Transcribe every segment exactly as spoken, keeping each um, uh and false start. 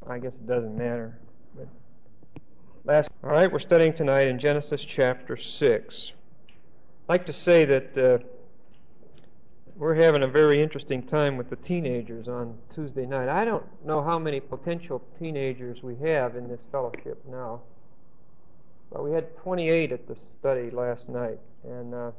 I guess it doesn't matter. But last, all right, we're studying tonight in Genesis chapter six. I'd like to say that uh, we're having a very interesting time with the teenagers on Tuesday night. I don't know how many potential teenagers we have in this fellowship now, but we had twenty-eight at the study last night, and uh,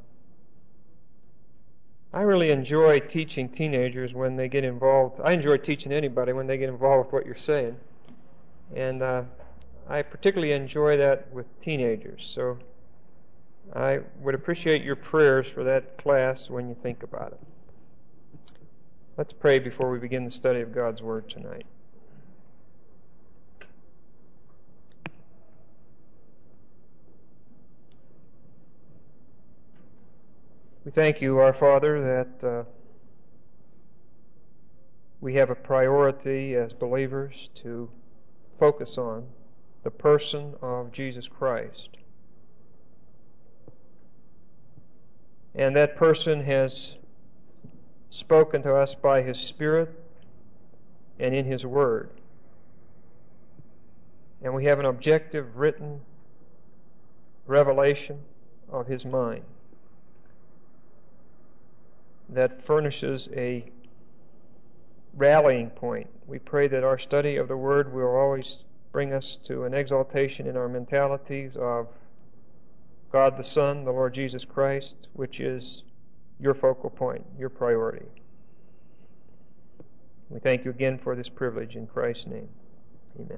I really enjoy teaching teenagers when they get involved. I enjoy teaching anybody when they get involved with what you're saying. And uh, I particularly enjoy that with teenagers. So I would appreciate your prayers for that class when you think about it. Let's pray before we begin the study of God's Word tonight. We thank you, our Father, that uh, we have a priority as believers to focus on the person of Jesus Christ. And that person has spoken to us by His Spirit and in His Word. And we have an objective written revelation of His mind that furnishes a rallying point. We pray that our study of the Word will always bring us to an exaltation in our mentalities of God the Son, the Lord Jesus Christ, which is your focal point, your priority. We thank you again for this privilege in Christ's name. Amen.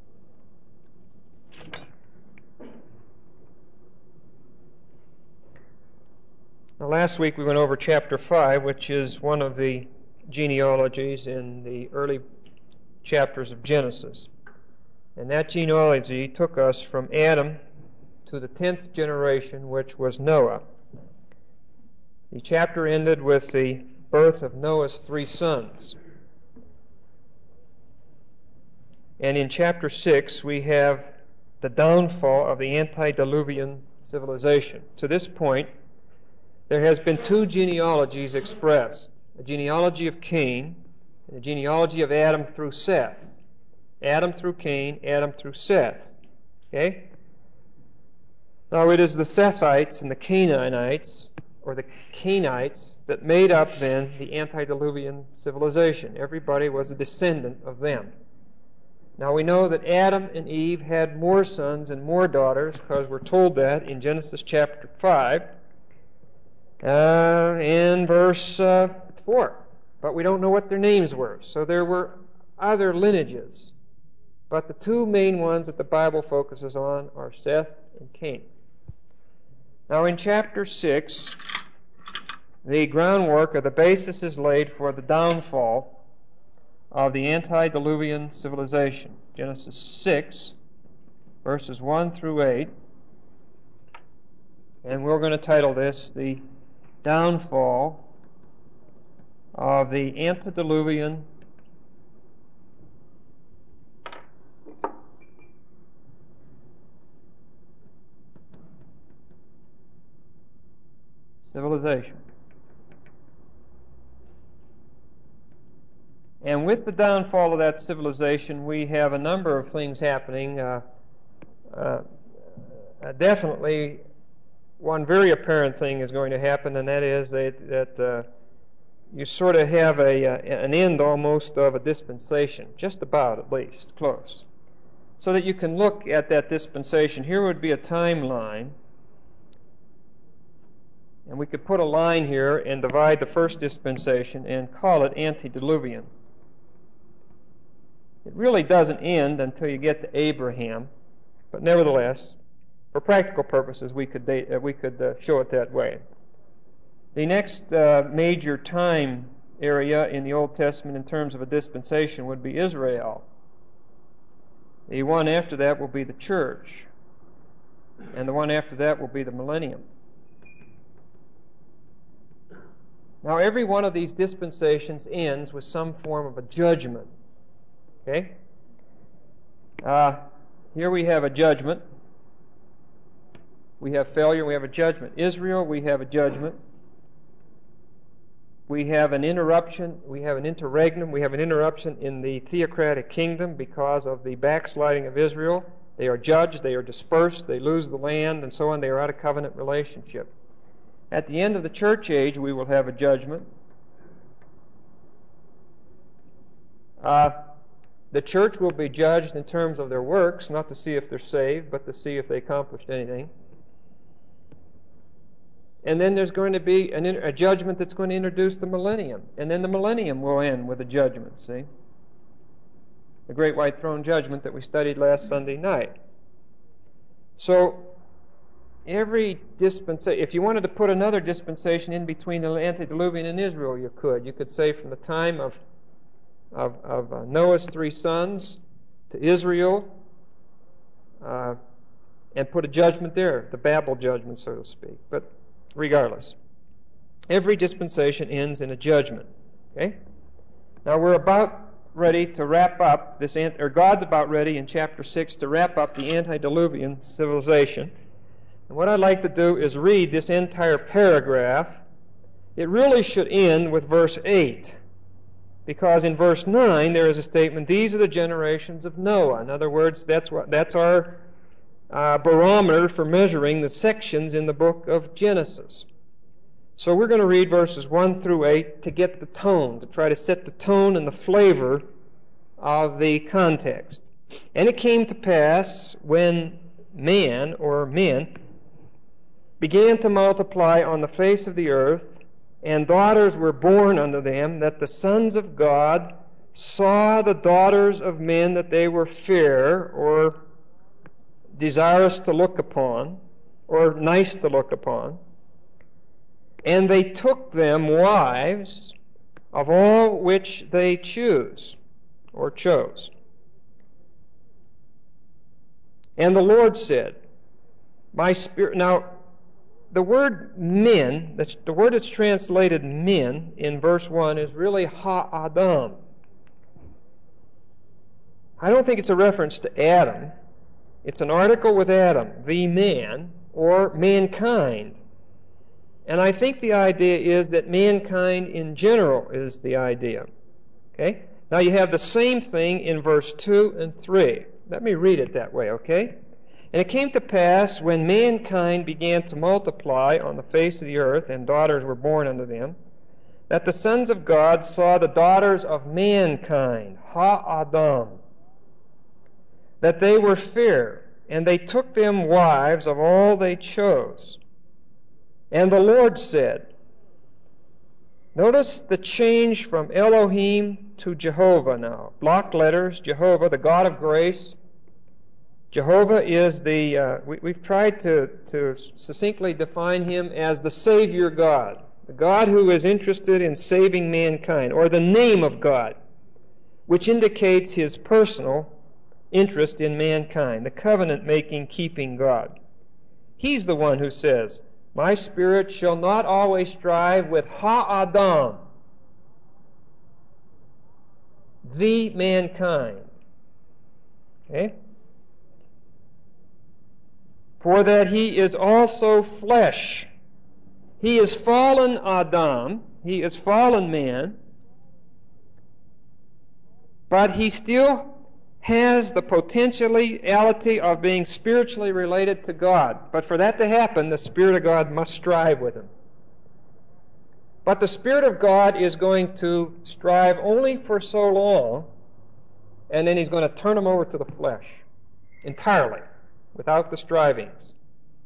Now, last week we went over chapter five, which is one of the genealogies in the early chapters of Genesis. And that genealogy took us from Adam to the tenth generation, which was Noah. The chapter ended with the birth of Noah's three sons. And in chapter six we have the downfall of the antediluvian civilization. To this point, there has been two genealogies expressed, a genealogy of Cain and a genealogy of Adam through Seth. Adam through Cain, Adam through Seth. Okay? Now it is the Sethites and the Canaanites, or the Cainites, that made up then the antediluvian civilization. Everybody was a descendant of them. Now we know that Adam and Eve had more sons and more daughters, because we're told that in Genesis chapter five. Uh, in verse uh, four. But we don't know what their names were. So there were other lineages. But the two main ones that the Bible focuses on are Seth and Cain. Now in chapter six, the groundwork or the basis is laid for the downfall of the antediluvian civilization. Genesis six, verses one through eight. And we're going to title this the downfall of the antediluvian civilization. And with the downfall of that civilization, we have a number of things happening. Uh, uh, definitely one very apparent thing is going to happen, and that is that, that uh, you sort of have a, uh, an end almost of a dispensation, just about at least, close. So that you can look at that dispensation. Here would be a timeline, and we could put a line here and divide the first dispensation and call it antediluvian. It really doesn't end until you get to Abraham, but nevertheless, for practical purposes, we could date, uh, we could uh, show it that way. The next uh, major time area in the Old Testament in terms of a dispensation would be Israel. The one after that will be the church, and the one after that will be the millennium. Now, every one of these dispensations ends with some form of a judgment. Okay? Uh, here we have a judgment. We have failure, we have a judgment. Israel, we have a judgment. We have an interruption, we have an interregnum, we have an interruption in the theocratic kingdom because of the backsliding of Israel. They are judged, they are dispersed, they lose the land, and so on. They are out of covenant relationship. At the end of the church age, we will have a judgment. Uh, the church will be judged in terms of their works, not to see if they're saved, but to see if they accomplished anything. And then there's going to be an, a judgment that's going to introduce the millennium. And then the millennium will end with a judgment, see? The Great White Throne Judgment that we studied last Sunday night. So, every dispensation, if you wanted to put another dispensation in between the antediluvian and Israel, you could. You could say from the time of, of, of uh, Noah's three sons to Israel, uh, and put a judgment there, the Babel judgment, so to speak. But regardless, every dispensation ends in a judgment. Okay? Now we're about ready to wrap up this, or God's about ready in chapter six to wrap up the antediluvian civilization. And what I'd like to do is read this entire paragraph. It really should end with verse eight, because in verse nine there is a statement, these are the generations of Noah. In other words, that's what that's our uh, barometer for measuring the sections in the book of Genesis. So we're going to read verses one through eight to get the tone, to try to set the tone and the flavor of the context. And it came to pass when man, or men, began to multiply on the face of the earth, and daughters were born unto them, that the sons of God saw the daughters of men that they were fair, or desirous to look upon, or nice to look upon. And they took them wives of all which they choose, or chose. And the Lord said, my spirit... Now, the word men, that's, the word that's translated men in verse one is really ha-adam. I don't think it's a reference to Adam. It's an article with Adam, the man, or mankind. And I think the idea is that mankind in general is the idea. Okay? Now you have the same thing in verse two and three. Let me read it that way, okay? And it came to pass, when mankind began to multiply on the face of the earth, and daughters were born unto them, that the sons of God saw the daughters of mankind, ha-adam, that they were fair, and they took them wives of all they chose. And the Lord said, notice the change from Elohim to Jehovah now. Block letters, Jehovah, the God of grace. Jehovah is the, uh, we, we've tried to, to succinctly define him as the Savior God, the God who is interested in saving mankind, or the name of God, which indicates his personal interest in mankind, the covenant-making, keeping God. He's the one who says, my spirit shall not always strive with ha-adam, the mankind. Okay? For that he is also flesh. He is fallen Adam, he is fallen man, but he still has the potentiality of being spiritually related to God. But for that to happen, the Spirit of God must strive with him. But the Spirit of God is going to strive only for so long, and then he's going to turn him over to the flesh entirely, without the strivings.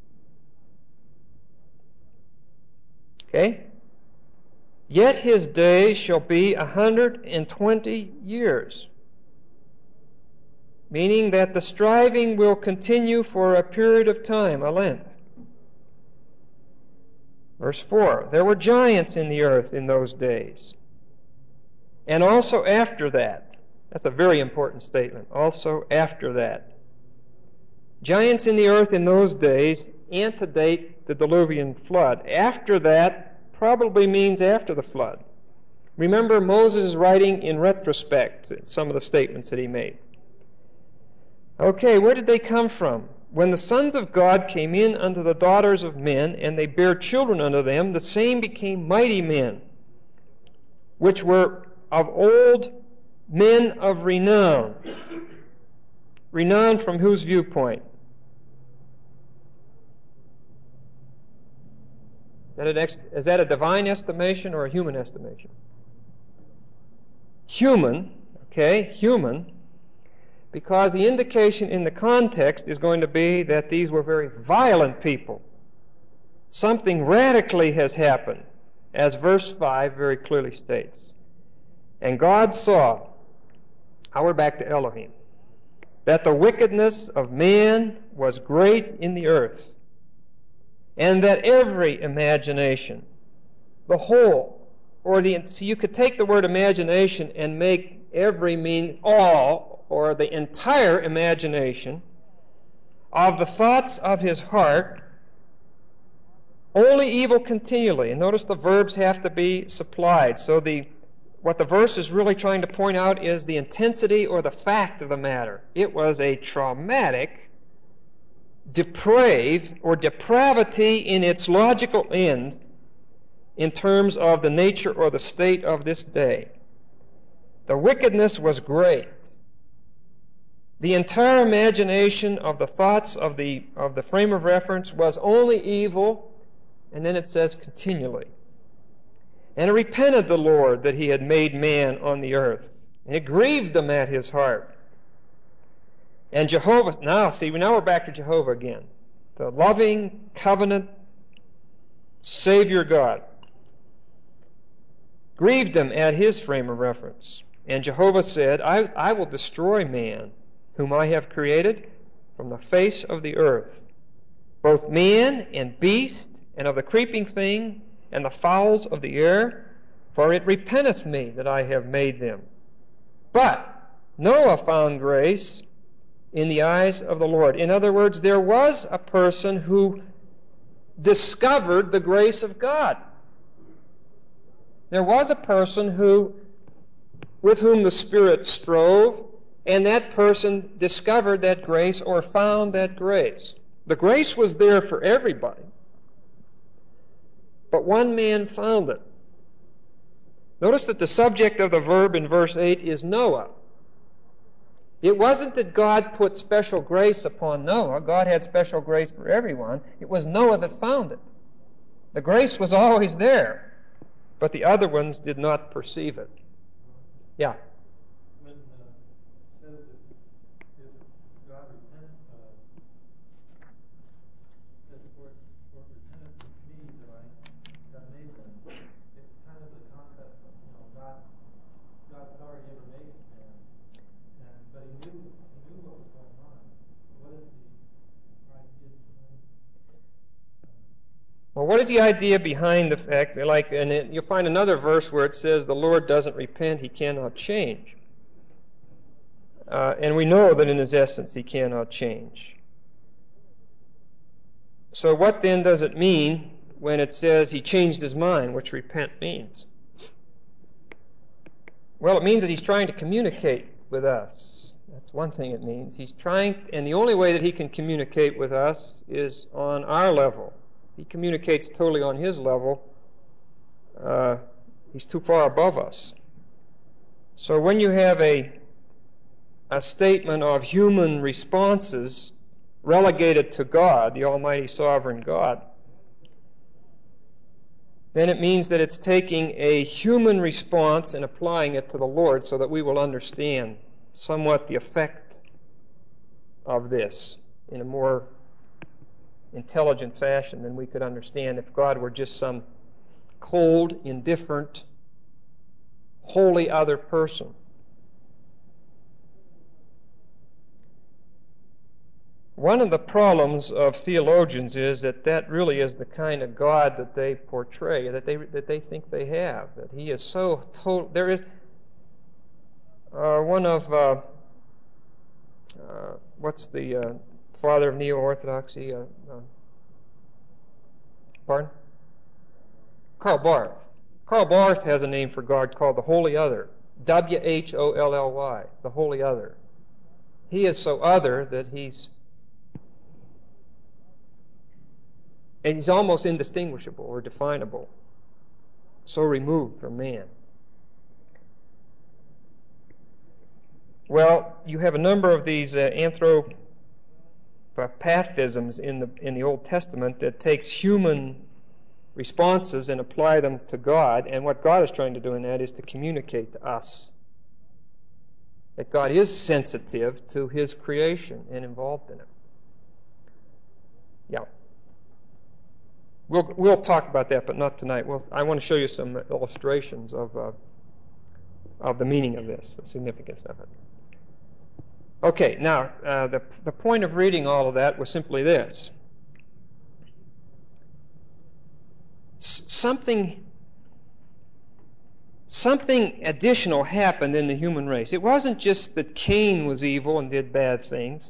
Okay? Yet his days shall be a hundred and twenty years. Meaning that the striving will continue for a period of time, a length. Verse four, there were giants in the earth in those days. And also after that. That's a very important statement. Also after that. Giants in the earth in those days antedate the diluvian flood. After that probably means after the flood. Remember, Moses is writing in retrospect some of the statements that he made. Okay, where did they come from? When the sons of God came in unto the daughters of men, and they bare children unto them, the same became mighty men, which were of old men of renown. Renown from whose viewpoint? Is that, an ex- is that a divine estimation or a human estimation? Human, okay, human, because the indication in the context is going to be that these were very violent people. Something radically has happened, as verse five very clearly states. And God saw, now we're back to Elohim, that the wickedness of man was great in the earth, and that every imagination, the whole, or the, so you could take the word imagination and make every mean all, or the entire imagination, of the thoughts of his heart, only evil continually. And notice the verbs have to be supplied. So the what the verse is really trying to point out is the intensity or the fact of the matter. It was a traumatic, depraved, or depravity in its logical end in terms of the nature or the state of this day. The wickedness was great. The entire imagination of the thoughts of the, of the frame of reference was only evil, and then it says continually. And it repented the Lord that he had made man on the earth. And it grieved him at his heart. And Jehovah, now see, now we're back to Jehovah again. The loving, covenant, Savior God. Grieved him at his frame of reference. And Jehovah said, I, I will destroy man, whom I have created, from the face of the earth, both man and beast, and of the creeping thing, and the fowls of the air, for it repenteth me that I have made them. But Noah found grace in the eyes of the Lord. In other words, there was a person who discovered the grace of God. There was a person who, with whom the Spirit strove, and that person discovered that grace or found that grace. The grace was there for everybody, but one man found it. Notice that the subject of the verb in verse eight is Noah. It wasn't that God put special grace upon Noah. God had special grace for everyone. It was Noah that found it. The grace was always there, but the other ones did not perceive it. Yeah? When uh, it says that if God repent, uh, says for, for repentance of me that I have made them, it's kind of the concept of, you know, God, God's already ever made man, and but He knew He knew what was going on. What is the idea behind? Well, what is the idea behind the fact that, like, and it, you'll find another verse where it says the Lord doesn't repent, He cannot change. Uh, and we know that in His essence He cannot change. So what then does it mean when it says He changed His mind, which repent means? Well, it means that He's trying to communicate with us. That's one thing it means. He's trying, and the only way that He can communicate with us is on our level. He communicates totally on His level. Uh, he's too far above us. So when you have a, a statement of human responses relegated to God, the Almighty Sovereign God, then it means that it's taking a human response and applying it to the Lord so that we will understand somewhat the effect of this in a more intelligent fashion than we could understand if God were just some cold, indifferent, wholly other person. One of the problems of theologians is that that really is the kind of God that they portray, that they that they think they have. That He is so total. There is uh, one of uh, uh, what's the uh, father of neo-orthodoxy? Uh, uh, pardon? Karl Barth. Karl Barth has a name for God called the Holy Other. W H O L L Y. The Holy Other. He is so other that he's and he's almost indistinguishable or definable. So removed from man. Well, you have a number of these uh, anthropopathisms in the in the Old Testament that takes human responses and apply them to God, and what God is trying to do in that is to communicate to us that God is sensitive to His creation and involved in it. Yeah. We'll we'll talk about that, but not tonight. We'll, I want to show you some illustrations of uh, of the meaning of this, the significance of it. Okay, now uh, the the point of reading all of that was simply this: S- something something additional happened in the human race. It wasn't just that Cain was evil and did bad things.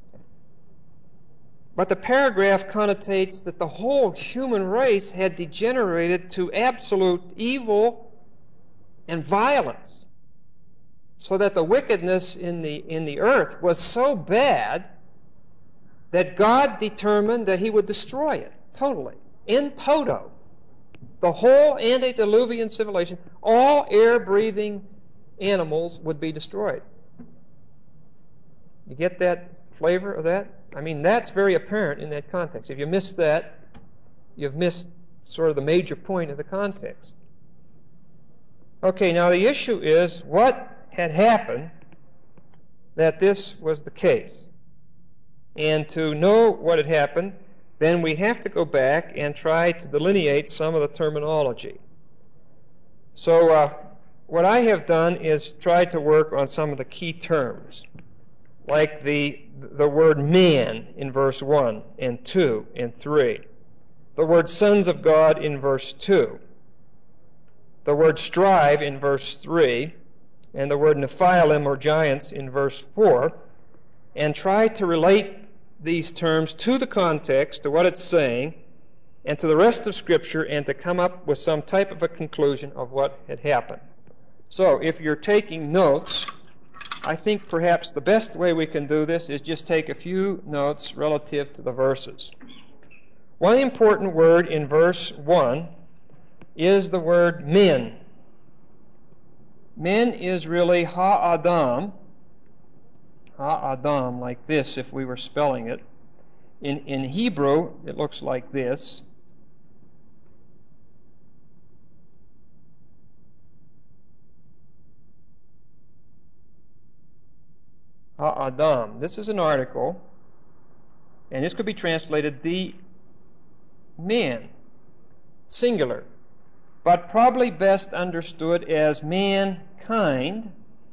But the paragraph connotates that the whole human race had degenerated to absolute evil and violence, so that the wickedness in the in the earth was so bad that God determined that He would destroy it totally, in toto. The whole antediluvian civilization, all air-breathing animals would be destroyed. You get that flavor of that? I mean, that's very apparent in that context. If you miss that, you've missed sort of the major point of the context. Okay, now the issue is, what had happened that this was the case? And to know what had happened, then we have to go back and try to delineate some of the terminology. So uh, what I have done is tried to work on some of the key terms, like the the word man in verse one and two and three, the word sons of God in verse two, the word strive in verse three, and the word Nephilim or giants in verse four, and try to relate these terms to the context, to what it's saying, and to the rest of Scripture, and to come up with some type of a conclusion of what had happened. So, if you're taking notes, I think perhaps the best way we can do this is just take a few notes relative to the verses. One important word in verse one is the word men. Men is really ha-adam, Ha-adam, like this if we were spelling it. In, in Hebrew, it looks like this. Ha-adam. This is an article, and this could be translated the men, singular, but probably best understood as mankind.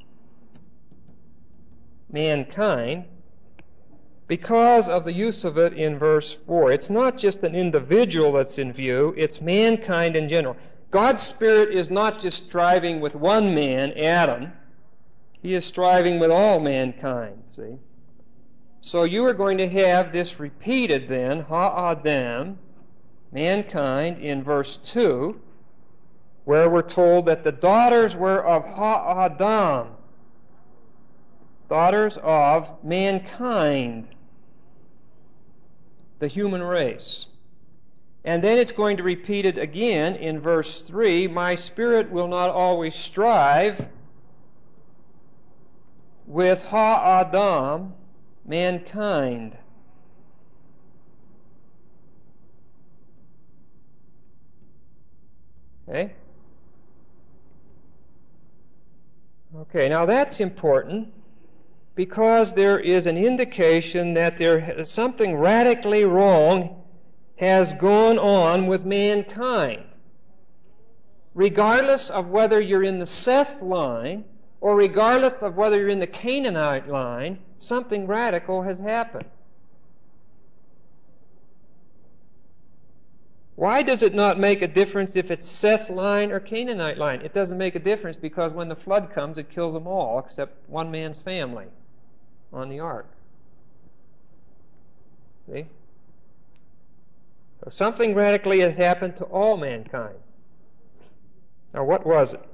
Mankind, because of the use of it in verse four. It's not just an individual that's in view, it's mankind in general. God's Spirit is not just striving with one man, Adam. He is striving with all mankind, see? So you are going to have this repeated then, ha-adam, mankind, in verse two, where we're told that the daughters were of ha-adam, daughters of mankind, the human race. And then it's going to repeat it again in verse three, my spirit will not always strive with ha-adam, mankind. Okay? Okay, now that's important, because there is an indication that there something radically wrong has gone on with mankind. Regardless of whether you're in the Seth line or regardless of whether you're in the Canaanite line, something radical has happened. Why does it not make a difference if it's Seth line or Canaanite line? It doesn't make a difference, because when the flood comes, it kills them all except one man's family on the ark. See? So something radically has happened to all mankind. Now, what was it?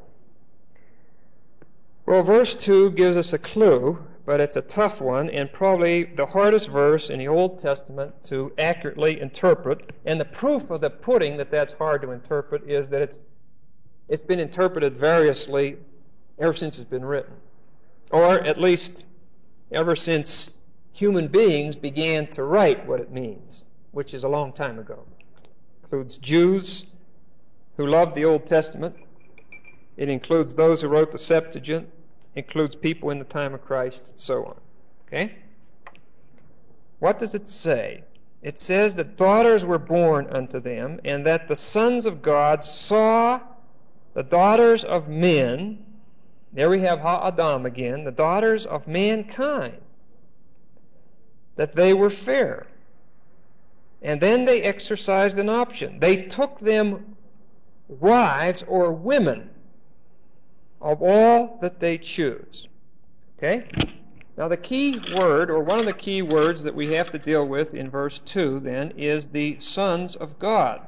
Well, verse two gives us a clue, but it's a tough one, and probably the hardest verse in the Old Testament to accurately interpret. And the proof of the pudding that that's hard to interpret is that it's it's been interpreted variously ever since it's been written. or at least ever since human beings began to write what it means, which is a long time ago. It includes Jews who loved the Old Testament. It includes those who wrote the Septuagint. It includes people in the time of Christ, and so on. Okay? What does it say? It says that daughters were born unto them, and that the sons of God saw the daughters of men. There we have Ha-Adam again, the daughters of mankind, that they were fair. And then they exercised an option. They took them wives or women of all that they choose. Okay? Now the key word, or one of the key words that we have to deal with in verse two then, is the sons of God.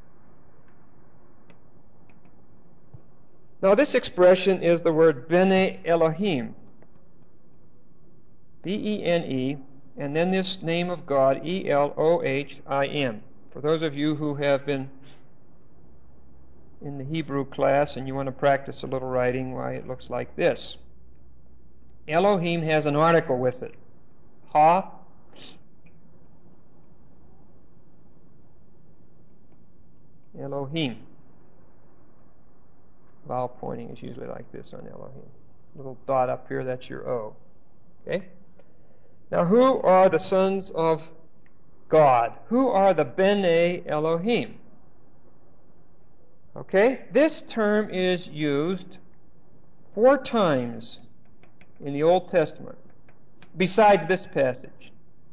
Now this expression is the word Bene Elohim. B E N E, and then this name of God, E L O H I M. For those of you who have been in the Hebrew class and you want to practice a little writing, why it looks like this. Elohim has an article with it. Ha. Elohim. Vowel pointing is usually like this on Elohim. Little dot up here, that's your O. Okay? Now, who are the sons of God? Who are the Bene Elohim? Okay? This term is used four times in the Old Testament, besides this passage.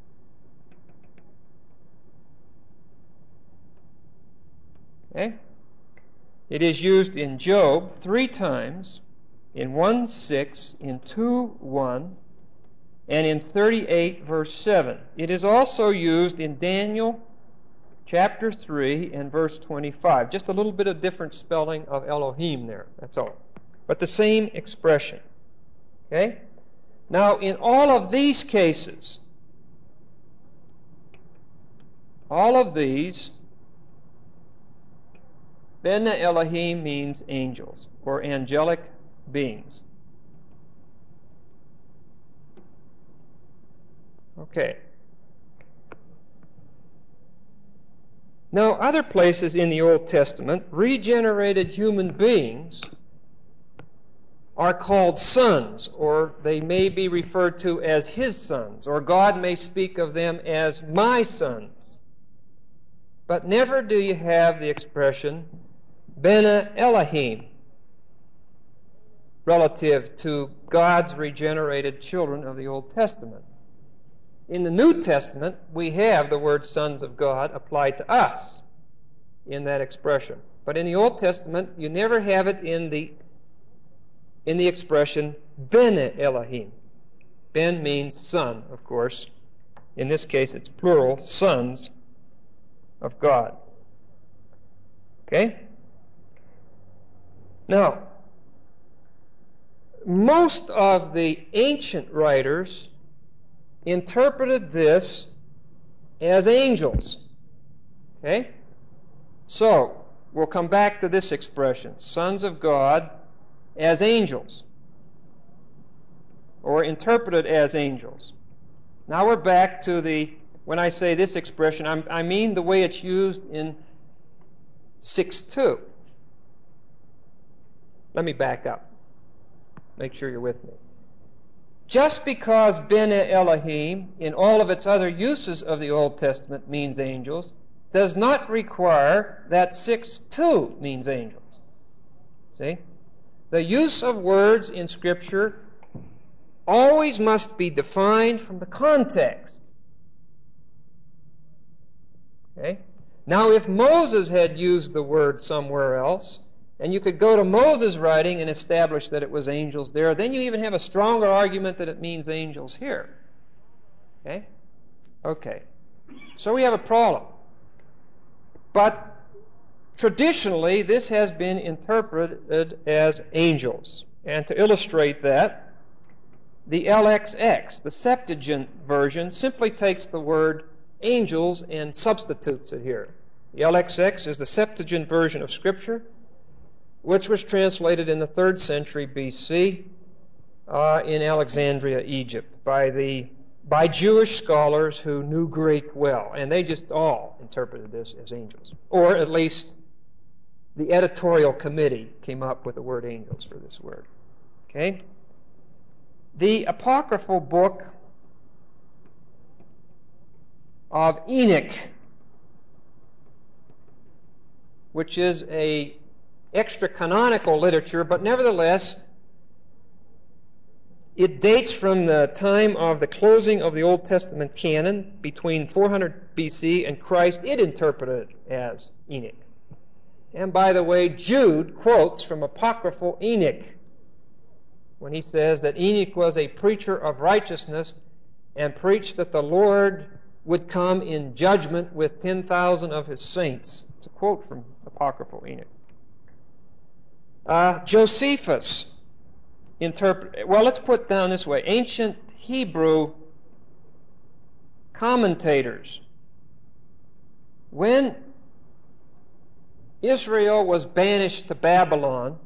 Okay? It is used in Job three times, in one six, in two one, and in thirty-eight verse seven. It is also used in Daniel chapter three and verse twenty-five. Just a little bit of different spelling of Elohim there, that's all. But the same expression. Okay? Now, in all of these cases, all of these, Bene Elohim means angels, or angelic beings. Okay. Now, other places in the Old Testament, regenerated human beings are called sons, or they may be referred to as his sons, or God may speak of them as my sons. But never do you have the expression Bene Elohim relative to God's regenerated children of the Old Testament. In the New Testament, we have the word sons of God applied to us in that expression. But in the Old Testament, you never have it in the in the expression Bene Elohim. Ben means son, of course. In this case, it's plural, sons of God. Okay? Now, most of the ancient writers interpreted this as angels. Okay? So, we'll come back to this expression, sons of God as angels, or interpreted as angels. Now we're back to the, when I say this expression, I'm, I mean the way it's used in six two. Let me back up. Make sure you're with me. Just because Bene Elohim, in all of its other uses of the Old Testament, means angels, does not require that six two means angels. See? The use of words in Scripture always must be defined from the context. Okay? Now, if Moses had used the word somewhere else, and you could go to Moses' writing and establish that it was angels there, then you even have a stronger argument that it means angels here. Okay? Okay. So we have a problem. But traditionally, this has been interpreted as angels. And to illustrate that, the L X X, the Septuagint version, simply takes the word angels and substitutes it here. The L X X is the Septuagint version of Scripture, which was translated in the third century B C. uh, in Alexandria, Egypt, by the by Jewish scholars who knew Greek well, and they just all interpreted this as angels, or at least the editorial committee came up with the word angels for this word. Okay? The apocryphal book of Enoch, which is a extra-canonical literature, but nevertheless, it dates from the time of the closing of the Old Testament canon between four hundred B C and Christ. It interpreted as Enoch. And by the way, Jude quotes from apocryphal Enoch when he says that Enoch was a preacher of righteousness and preached that the Lord would come in judgment with ten thousand of his saints. It's a quote from apocryphal Enoch. Uh, Josephus interpret. Well, let's put it down this way. Ancient Hebrew commentators, when Israel was banished to Babylon,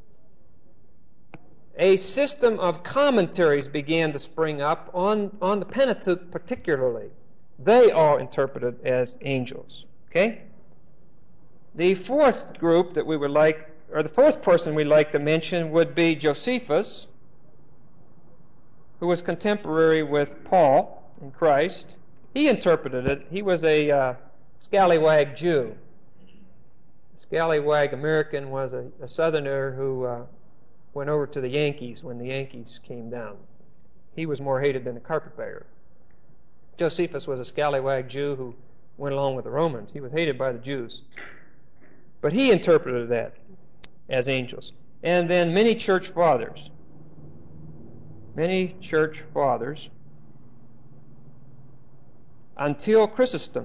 a system of commentaries began to spring up on, on the Pentateuch particularly. They all interpreted as angels. Okay? The fourth group that we would like, or the fourth person we'd like to mention would be Josephus, who was contemporary with Paul in Christ. He interpreted it. He was a uh, scallywag Jew. A scallywag American was a, a southerner who uh, went over to the Yankees when the Yankees came down. He was more hated than a carpetbagger. Josephus was a scallywag Jew who went along with the Romans. He was hated by the Jews. But he interpreted that as angels. And then many church fathers. Many church fathers until Chrysostom.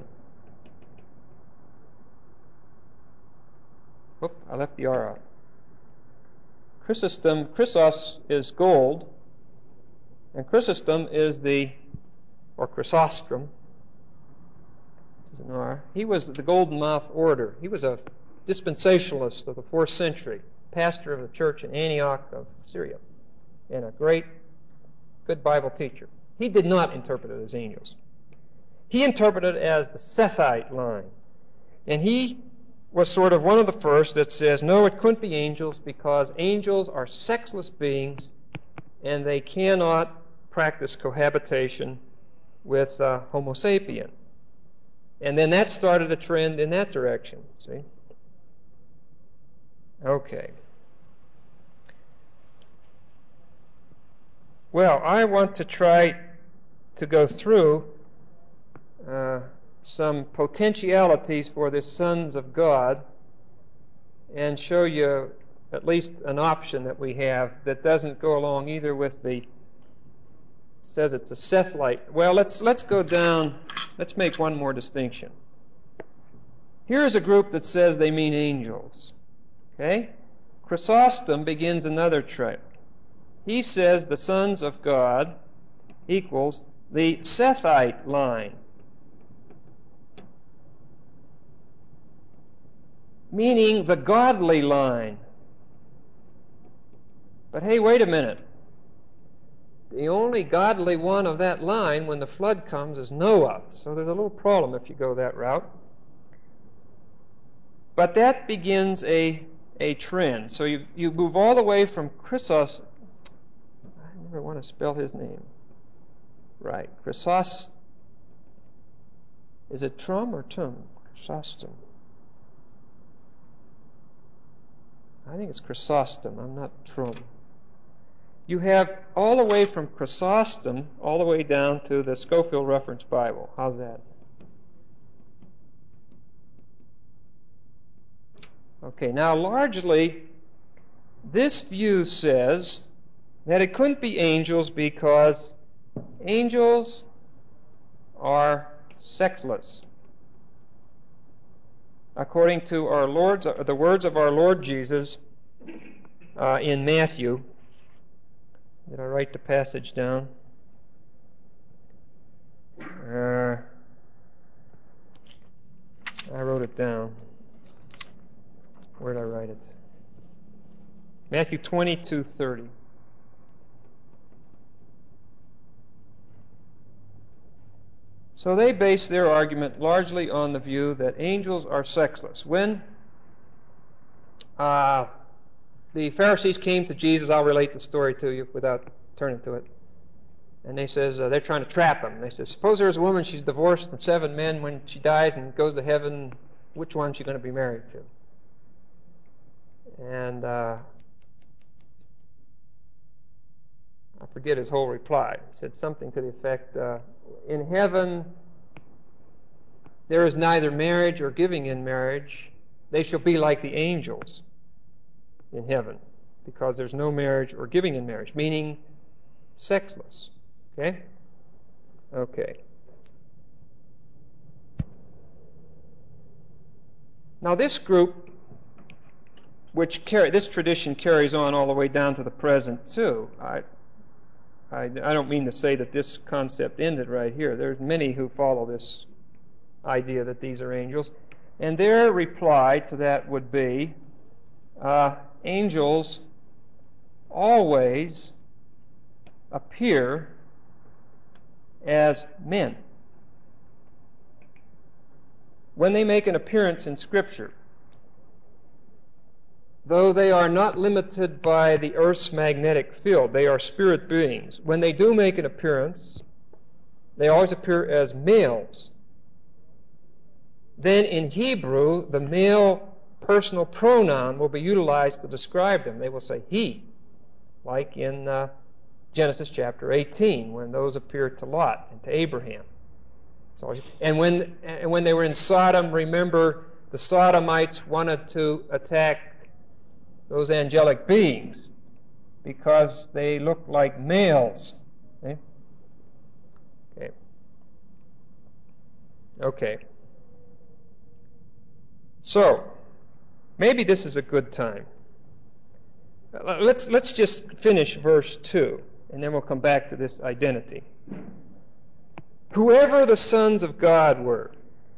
Oop, I left the R out. Chrysostom, Chrysos is gold, and Chrysostom is the, or Chrysostrom, this is an R. He was the Golden Mouth orator. He was a dispensationalist of the fourth century, pastor of the church in Antioch of Syria, and a great, good Bible teacher. He did not interpret it as angels. He interpreted it as the Sethite line. And he was sort of one of the first that says, no, it couldn't be angels because angels are sexless beings and they cannot practice cohabitation with uh, Homo sapien. And then that started a trend in that direction, see? Okay. Well, I want to try to go through uh, some potentialities for the sons of God and show you at least an option that we have that doesn't go along either with the, says it's a Sethlite. Well, let's let's go down, let's make one more distinction. Here's a group that says they mean angels. Okay? Chrysostom begins another trail. He says the sons of God equals the Sethite line, meaning the godly line. But hey, wait a minute. The only godly one of that line when the flood comes is Noah. So there's a little problem if you go that route. But that begins a, a trend. So you, you move all the way from Chrysos. I never want to spell his name. Right. Chrysos. Is it Trum or Tum? Chrysostom. I think it's Chrysostom. I'm not Trum. You have all the way from Chrysostom all the way down to the Scofield Reference Bible. How's that? Okay, now largely this view says that it couldn't be angels because angels are sexless. According to our Lord's, the words of our Lord Jesus uh, in Matthew. Did I write the passage down? Uh, I wrote it down. Where did I write it? Matthew twenty-two thirty. So they base their argument largely on the view that angels are sexless. When uh, the Pharisees came to Jesus, I'll relate the story to you without turning to it. And they says uh, they're trying to trap him. They says, suppose there's a woman, she's divorced from seven men. When she dies and goes to heaven, which one is she going to be married to? And uh, I forget his whole reply. He said something to the effect, uh, in heaven there is neither marriage or giving in marriage. They shall be like the angels in heaven, because there's no marriage or giving in marriage, meaning sexless. Okay? Okay. Now this group, which carry, this tradition carries on all the way down to the present too. I, I, I don't mean to say that this concept ended right here. There's many who follow this idea that these are angels. And their reply to that would be, uh, angels always appear as men. When they make an appearance in Scripture, though they are not limited by the earth's magnetic field, they are spirit beings. When they do make an appearance, they always appear as males. Then in Hebrew, the male personal pronoun will be utilized to describe them. They will say he, like in uh, Genesis chapter eighteen, when those appeared to Lot and to Abraham. Always, and when and when they were in Sodom, remember the Sodomites wanted to attack those angelic beings because they looked like males. Okay. Okay. Okay. So maybe this is a good time. Let's let's just finish verse two. And then we'll come back to this identity. Whoever the sons of God were,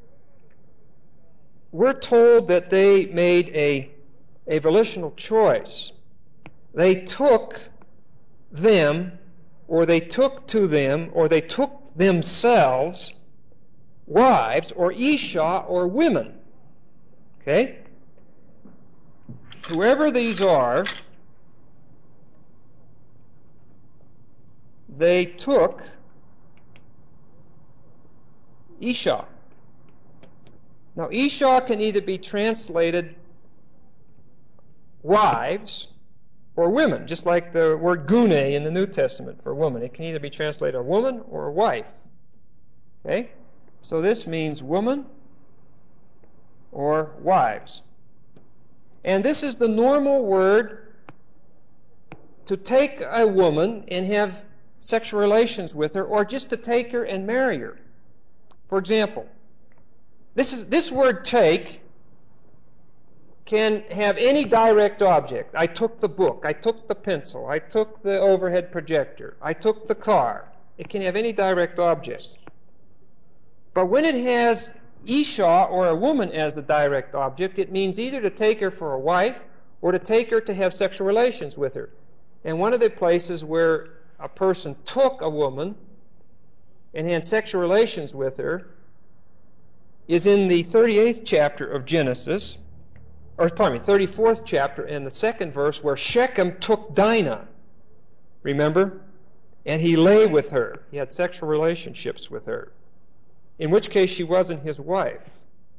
we're told that they made a, a volitional choice. They took them, or they took to them, or they took themselves wives, or Isha, or women. Okay? Whoever these are, they took Isha. Now, Isha can either be translated wives or women, just like the word gune in the New Testament for woman. It can either be translated a woman or a wife. Okay? So this means woman or wives. And this is the normal word to take a woman and have sexual relations with her, or just to take her and marry her. For example, this is this word take can have any direct object. I took the book, I took the pencil, I took the overhead projector, I took the car. It can have any direct object. But when it has Isha, or a woman, as the direct object, it means either to take her for a wife or to take her to have sexual relations with her. And one of the places where a person took a woman and had sexual relations with her is in the thirty-eighth chapter of Genesis, or pardon me, thirty-fourth chapter, and the second verse, where Shechem took Dinah, remember? And he lay with her. He had sexual relationships with her, in which case she wasn't his wife.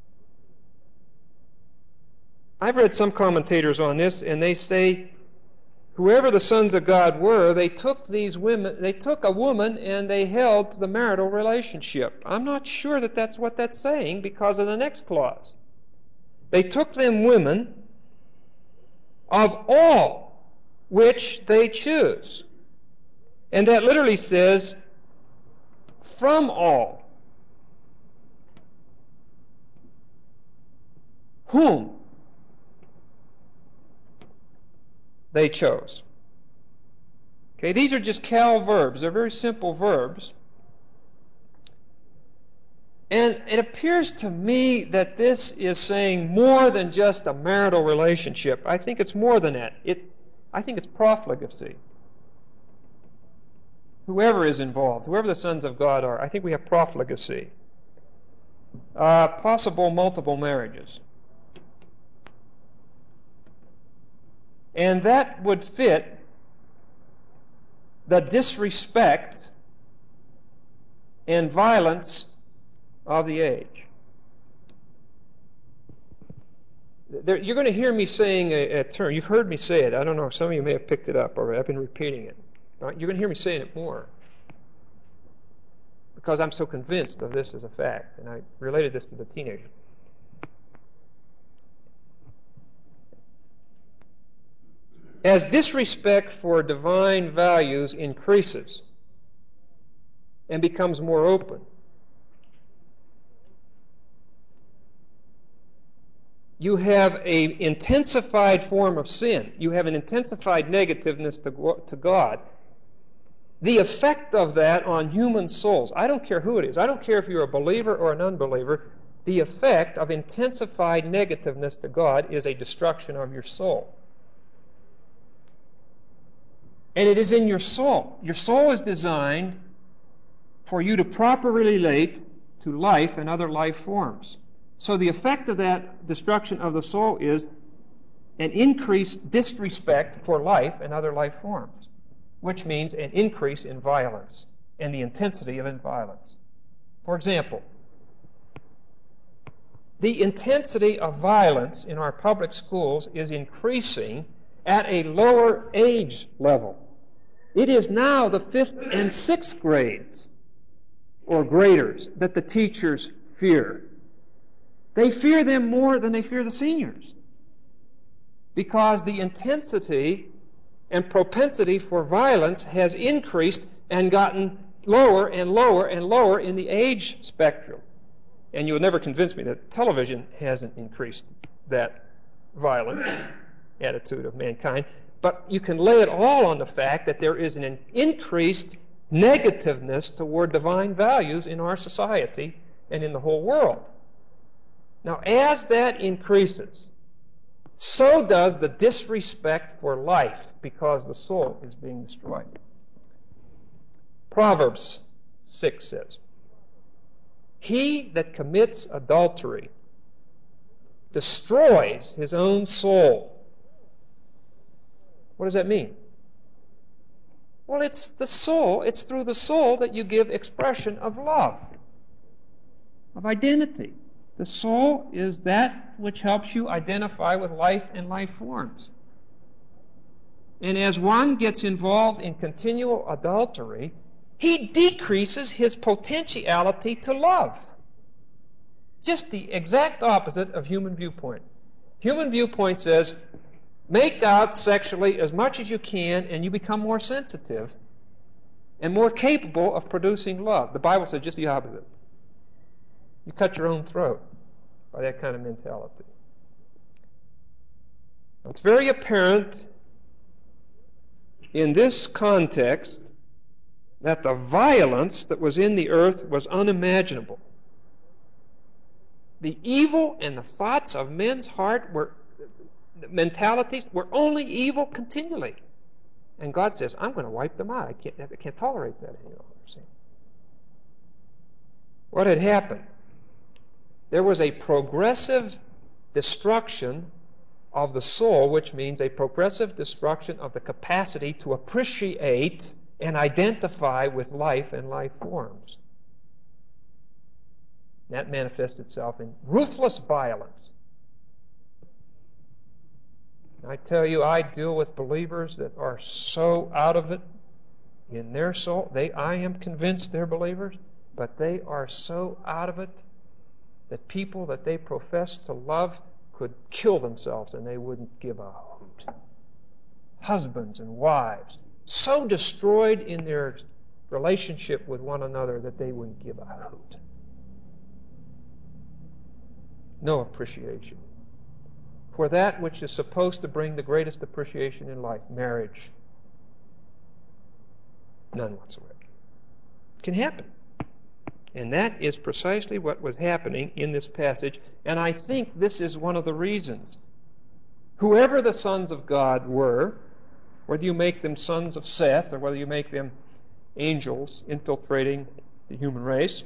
I've read some commentators on this, and they say whoever the sons of God were, they took these women, they took a woman and they held to the marital relationship. I'm not sure that that's what that's saying because of the next clause. They took them women of all which they choose. And that literally says, from all. Whom they chose. Okay, these are just cal verbs. They're very simple verbs. And it appears to me that this is saying more than just a marital relationship. I think it's more than that. It, I think it's profligacy. whoever is involved, whoever the sons of God are. I think we have profligacy, uh, possible multiple marriages. And that would fit the disrespect and violence of the age. There, you're going to hear me saying a, a term. You've heard me say it. I don't know. Some of you may have picked it up already. I've been repeating it. Right? You're going to hear me saying it more because I'm so convinced of this as a fact. And I related this to the teenager. As disrespect for divine values increases and becomes more open, you have an intensified form of sin. You have an intensified negativeness to, to God. The effect of that on human souls, I don't care who it is. I don't care if you're a believer or an unbeliever. The effect of intensified negativeness to God is a destruction of your soul. And it is in your soul. Your soul is designed for you to properly relate to life and other life forms. So the effect of that destruction of the soul is an increased disrespect for life and other life forms, which means an increase in violence and the intensity of violence. For example, the intensity of violence in our public schools is increasing at a lower age level. It is now the fifth and sixth grades or graders that the teachers fear. They fear them more than they fear the seniors because the intensity and propensity for violence has increased and gotten lower and lower and lower in the age spectrum. And you will never convince me that television hasn't increased that violent attitude of mankind. But you can lay it all on the fact that there is an increased negativeness toward divine values in our society and in the whole world. Now, as that increases, so does the disrespect for life because the soul is being destroyed. Proverbs six says, "He that commits adultery destroys his own soul." What does that mean? Well, it's the soul. It's through the soul that you give expression of love, of identity. The soul is that which helps you identify with life and life forms. And as one gets involved in continual adultery, he decreases his potentiality to love. Just the exact opposite of human viewpoint. Human viewpoint says, make out sexually as much as you can and you become more sensitive and more capable of producing love. The Bible says just the opposite. You cut your own throat by that kind of mentality. Now, it's very apparent in this context that the violence that was in the earth was unimaginable. The evil and the thoughts of men's heart were mentalities were only evil continually. And God says, I'm going to wipe them out. I can't, I can't tolerate that anymore. See? What had happened? There was a progressive destruction of the soul, which means a progressive destruction of the capacity to appreciate and identify with life and life forms. That manifests itself in ruthless violence. I tell you, I deal with believers that are so out of it in their soul. They, I am convinced they're believers, but they are so out of it that people that they profess to love could kill themselves and they wouldn't give a hoot. Husbands and wives, so destroyed in their relationship with one another that they wouldn't give a hoot. No appreciation for that which is supposed to bring the greatest appreciation in life, marriage. None whatsoever. It can happen. And that is precisely what was happening in this passage, and I think this is one of the reasons. Whoever the sons of God were, whether you make them sons of Seth or whether you make them angels infiltrating the human race.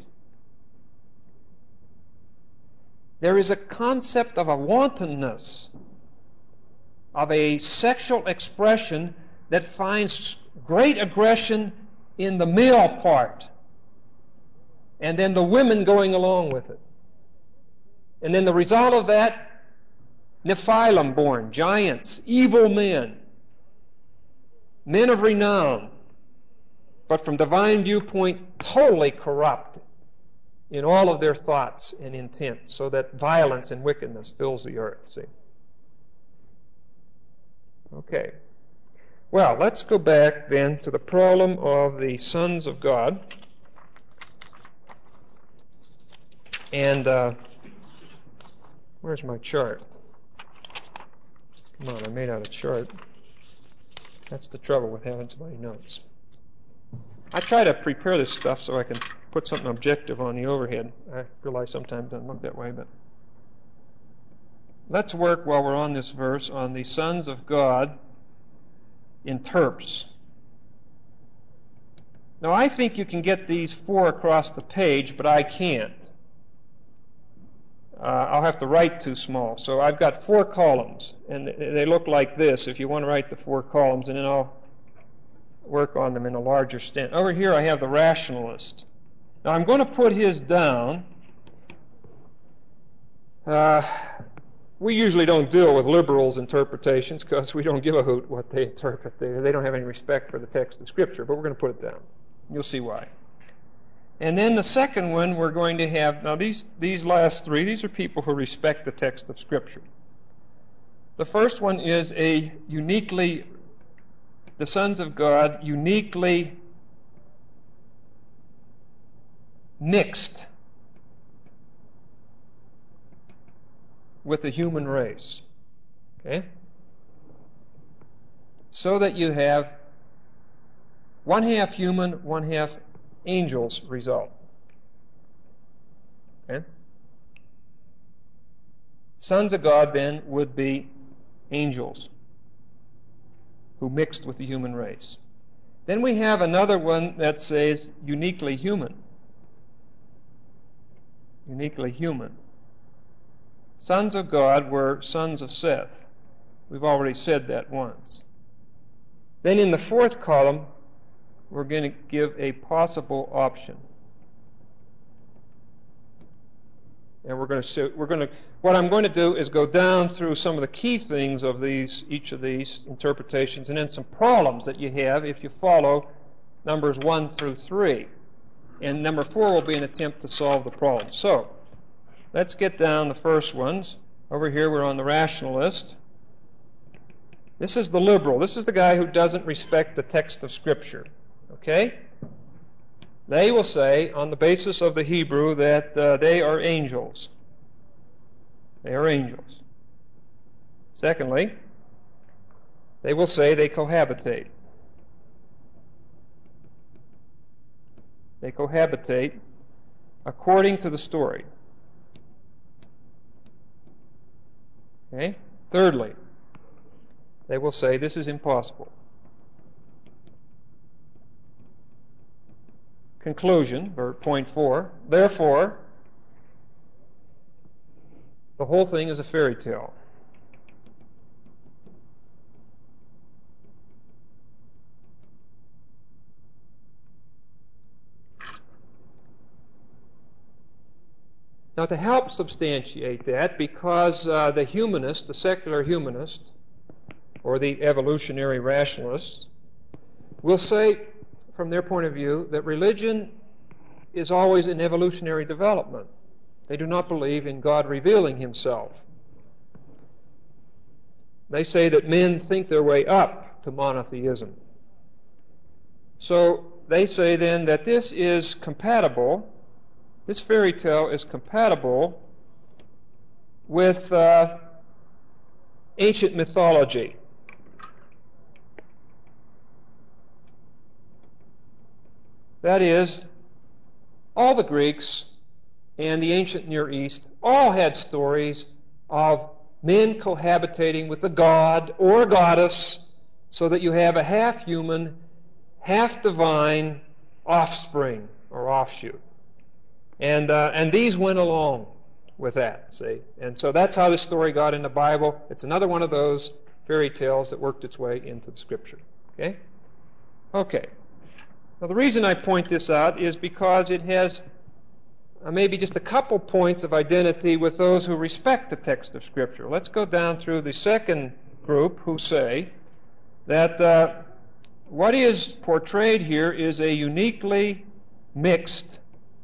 There is a concept of a wantonness, of a sexual expression that finds great aggression in the male part, and then the women going along with it. And then the result of that, Nephilim born, giants, evil men, men of renown, but from divine viewpoint, totally corrupt in all of their thoughts and intent, so that violence and wickedness fills the earth. See? Okay. Well, let's go back then to the problem of the sons of God. And uh, where's my chart? Come on, I made out a chart. That's the trouble with having too many notes. I try to prepare this stuff so I can put something objective on the overhead. I realize sometimes it doesn't look that way, but let's work while we're on this verse on the sons of God in terps. Now, I think you can get these four across the page, but I can't. Uh, I'll have to write too small. So I've got four columns, and they look like this if you want to write the four columns, and then I'll work on them in a larger extent. Over here I have the rationalist. Now I'm going to put his down. Uh, we usually don't deal with liberals' interpretations because we don't give a hoot what they interpret. They, they don't have any respect for the text of Scripture, but we're going to put it down. You'll see why. And then the second one we're going to have, now these, these last three, these are people who respect the text of Scripture. The first one is a uniquely, the sons of God, uniquely mixed with the human race. Okay? So that you have one half human, one half angels result. Okay? Sons of God then would be angels who mixed with the human race. Then we have another one that says uniquely human. Uniquely human. Sons of God were sons of Seth. We've already said that once. Then in the fourth column, we're going to give a possible option. And we're going to we're going to what I'm going to do is go down through some of the key things of these each of these interpretations, and then some problems that you have if you follow numbers one through three. And number four will be an attempt to solve the problem. So let's get down the first ones. Over here we're on the rationalist. This is the liberal. This is the guy who doesn't respect the text of Scripture. Okay? They will say, on the basis of the Hebrew, that uh, they are angels. They are angels. Secondly, they will say they cohabitate. They cohabitate according to the story. Okay? Thirdly, they will say this is impossible. Conclusion, or point four, therefore, the whole thing is a fairy tale. Now, to help substantiate that, because uh, the humanist, the secular humanist, or the evolutionary rationalists, will say, from their point of view, that religion is always an evolutionary development. They do not believe in God revealing Himself. They say that men think their way up to monotheism. So they say then that this is compatible, this fairy tale is compatible with uh, ancient mythology. That is, all the Greeks and the ancient Near East all had stories of men cohabitating with a god or a goddess so that you have a half-human, half-divine offspring or offshoot. And, uh, and these went along with that, see? And so that's how this story got in the Bible. It's another one of those fairy tales that worked its way into the Scripture. Okay? Okay. Now, the reason I point this out is because it has uh, maybe just a couple points of identity with those who respect the text of Scripture. Let's go down through the second group who say that uh, what is portrayed here is a uniquely mixed,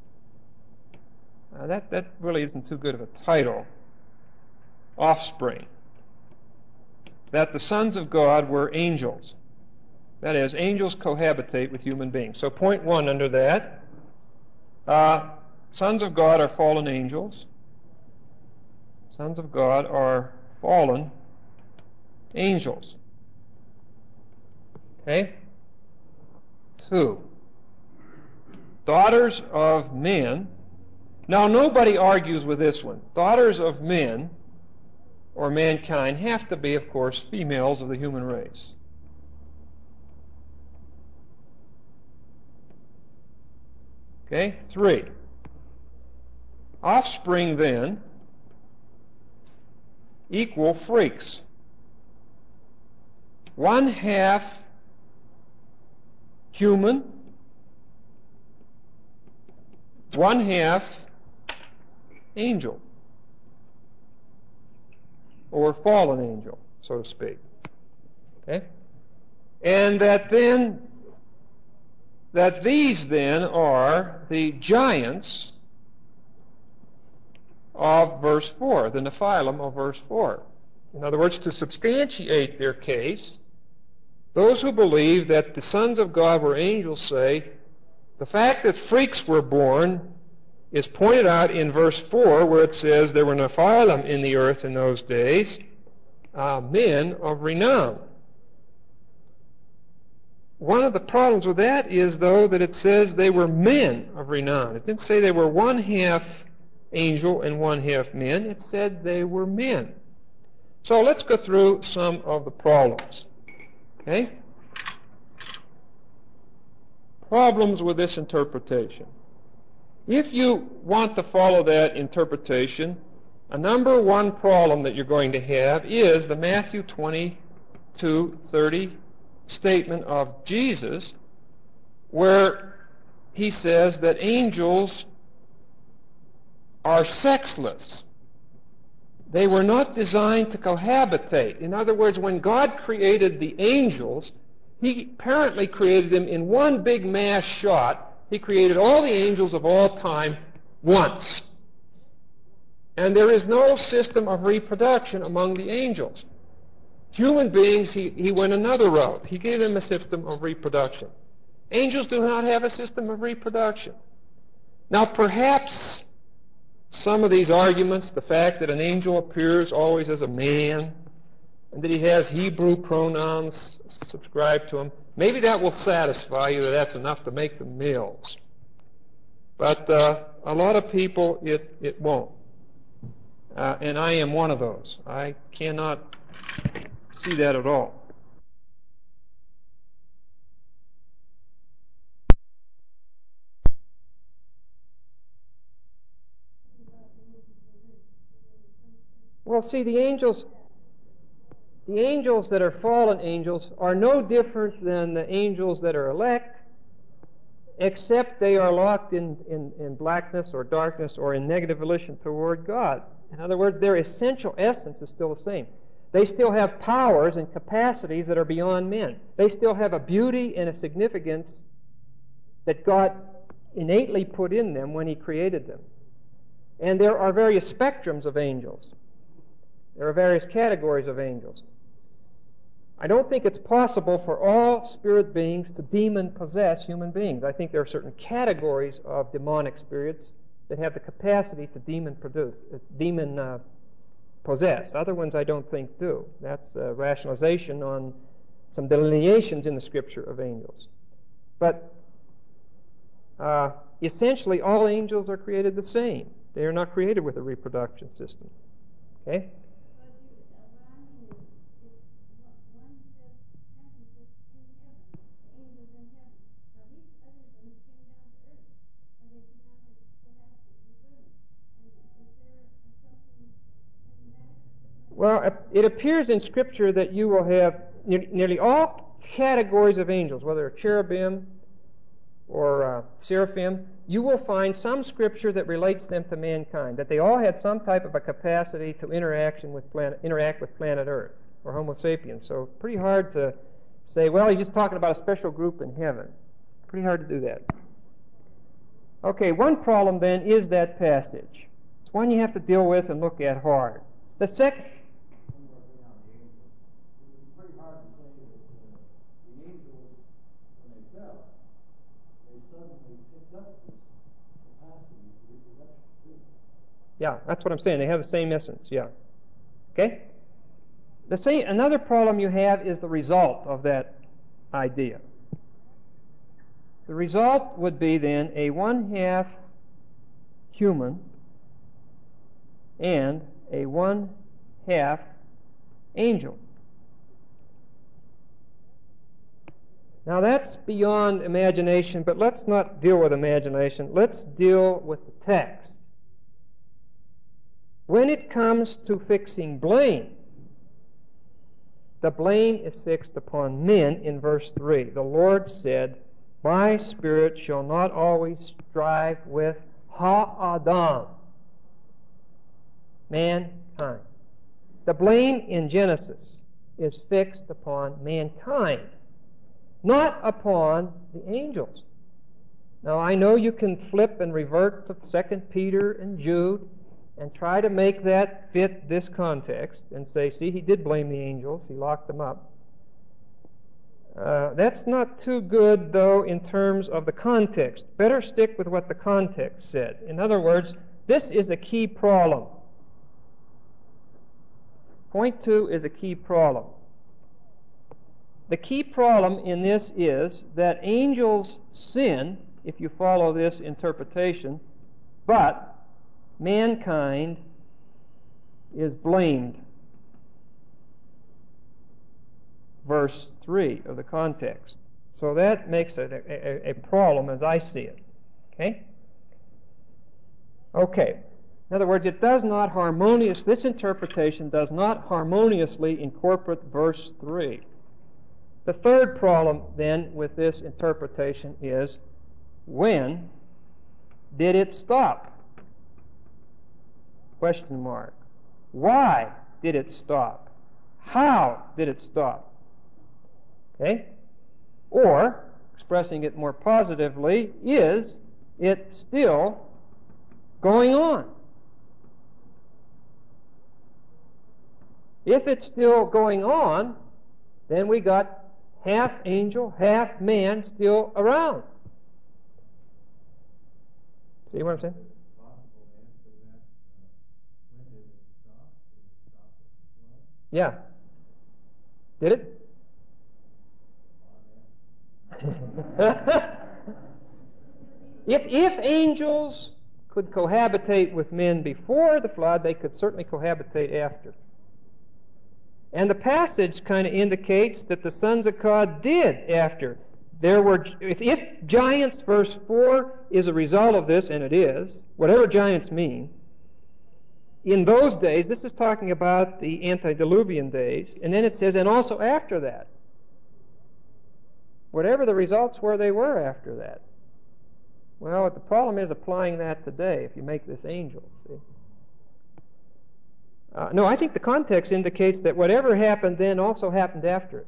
uh, that, that really isn't too good of a title, offspring. That the sons of God were angels. That is, angels cohabitate with human beings. So point one under that, uh, sons of God are fallen angels. Sons of God are fallen angels. Okay? Two, daughters of men. Now, nobody argues with this one. Daughters of men, or mankind, have to be, of course, females of the human race. Okay? Three, offspring, then, equal freaks. One half human, one half angel, or fallen angel, so to speak. Okay? And that then, that these then are the giants of verse four, the Nephilim of verse four. In other words, to substantiate their case, those who believe that the sons of God were angels say, the fact that freaks were born is pointed out in verse four, where it says there were Nephilim in the earth in those days, uh, men of renown. One of the problems with that is, though, that it says they were men of renown. It didn't say they were one half angel and one half men. It said they were men. So let's go through some of the problems. Okay? Problems with this interpretation. If you want to follow that interpretation, a number one problem that you're going to have is the Matthew twenty-two thirty statement of Jesus, where he says that angels are sexless. They were not designed to cohabitate. In other words, when God created the angels, he apparently created them in one big mass shot. He created all the angels of all time once. And there is no system of reproduction among the angels. Human beings, he, he went another route. He gave them a system of reproduction. Angels do not have a system of reproduction. Now, perhaps some of these arguments, the fact that an angel appears always as a man, and that he has Hebrew pronouns subscribed to him, maybe that will satisfy you that that's enough to make them males. But uh, a lot of people, it, it won't. Uh, and I am one of those. I cannot see that at all. Well, see, the angels, the angels that are fallen angels are no different than the angels that are elect, except they are locked in, in, in blackness or darkness or in negative volition toward God. In other words, their essential essence is still the same. They still have powers and capacities that are beyond men. They still have a beauty and a significance that God innately put in them when he created them. And there are various spectrums of angels. There are various categories of angels. I don't think it's possible for all spirit beings to demon-possess human beings. I think there are certain categories of demonic spirits that have the capacity to demon-produce, uh, demon uh, possess. Other ones I don't think do. That's a rationalization on some delineations in the Scripture of angels. But uh, essentially, all angels are created the same. They are not created with a reproduction system. Okay? Well, it appears in Scripture that you will have ne- nearly all categories of angels, whether cherubim or uh, seraphim, you will find some Scripture that relates them to mankind, that they all had some type of a capacity to interaction with planet, interact with planet Earth, or Homo sapiens. So pretty hard to say, well, he's just talking about a special group in heaven. Pretty hard to do that. Okay, one problem then is that passage. It's one you have to deal with and look at hard. The second... Yeah, that's what I'm saying. They have the same essence, yeah. Okay? The same, another problem you have is the result of that idea. The result would be then a one-half human and a one-half angel. Now that's beyond imagination, but let's not deal with imagination. Let's deal with the text. When it comes to fixing blame, the blame is fixed upon men in verse three. The Lord said, "My spirit shall not always strive with ha-adam," mankind. The blame in Genesis is fixed upon mankind, not upon the angels. Now, I know you can flip and revert to Second Peter and Jude and try to make that fit this context and say, see, he did blame the angels. He locked them up. Uh, that's not too good, though, in terms of the context. Better stick with what the context said. In other words, this is a key problem. Point two is a key problem. The key problem in this is that angels sin, if you follow this interpretation, but mankind is blamed. Verse three of the context. So that makes it a, a, a problem as I see it. Okay? Okay. In other words, it does not harmonious, this interpretation does not harmoniously incorporate verse three. The third problem then with this interpretation is, when did it stop? Question mark. Why did it stop? How did it stop? Okay? Or, expressing it more positively, is it still going on? If it's still going on, then we got half angel, half man still around. See what I'm saying? Yeah. Did it? if if angels could cohabitate with men before the flood, they could certainly cohabitate after. And the passage kind of indicates that the sons of God did after. There were, if, if giants, verse four, is a result of this, and it is, whatever giants mean, in those days, this is talking about the antediluvian days, and then it says, and also after that. Whatever the results were, they were after that. Well, the problem is applying that today, if you make this angels, see? Uh, no, I think the context indicates that whatever happened then also happened after it.